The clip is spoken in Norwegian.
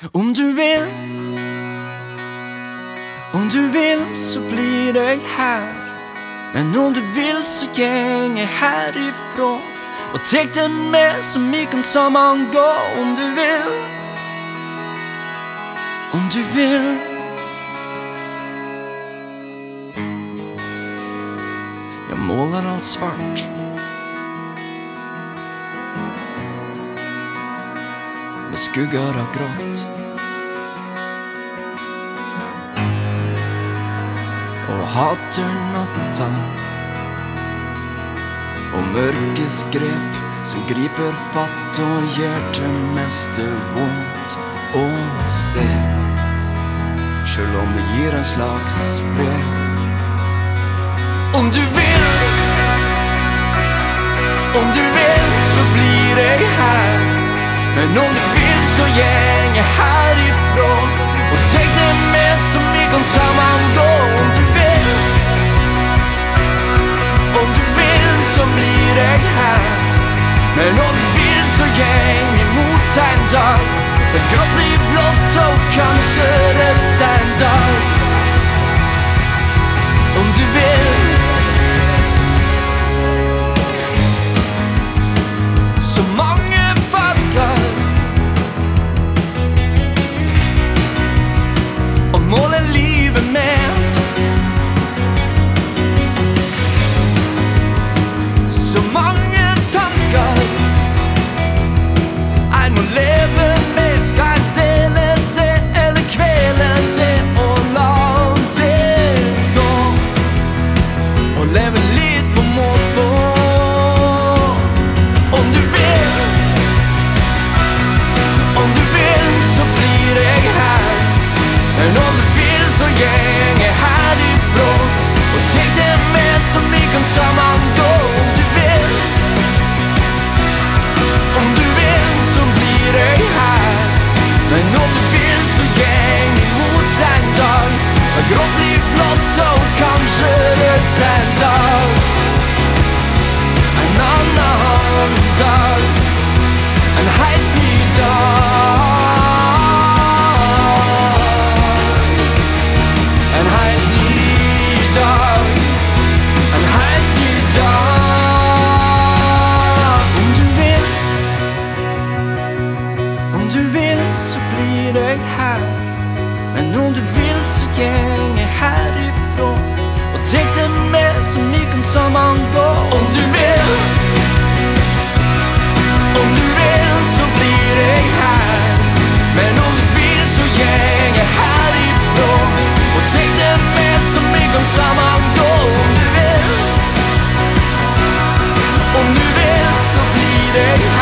Om du vil så blir jeg her. Men om du vil så gjeng jeg herifra og tek det med så vi kan sammen gå. Om du vil Jeg måler alt svart med skugger av grått og hater natta og mørkes grep som griper fatt og gjør det meste vondt å se, selv om det gir en slags fred. Om du vil så blir jeg her. Men om du vil så gjeng jeg herifra og tek det med så vi kan sammen gå. Om du vil så blir jeg her. Men om du vil så gjeng imot en dag. Det grått blir blått og kanskje rett en dag. Om du vil så mange farger og måle livet med. Så mange tanker en må leve med. Skal jeg dele det eller kvele det og la det gå og leve litt på måfå. Om du vil så blir jeg her. Men om du vil så gjeng jeg herifra og tek det med så vi kan sammen gå. Om du vil så blir jeg her. Men om du vil så gjeng imot en dag. Og grått blir blått og kanskje rødt en dag. En annen dag. En helt ny dag. En helt ny dag. En helt ny dag. Om du vil så blir jeg her. Men om du vil så gjeng jeg herifra og tek det med så vi kan sammen gå. Om du vil så blir jeg her. Men om du vil så gjeng jeg herifra og tek det med så vi kan sammen gå. Om du vil så blir jeg her.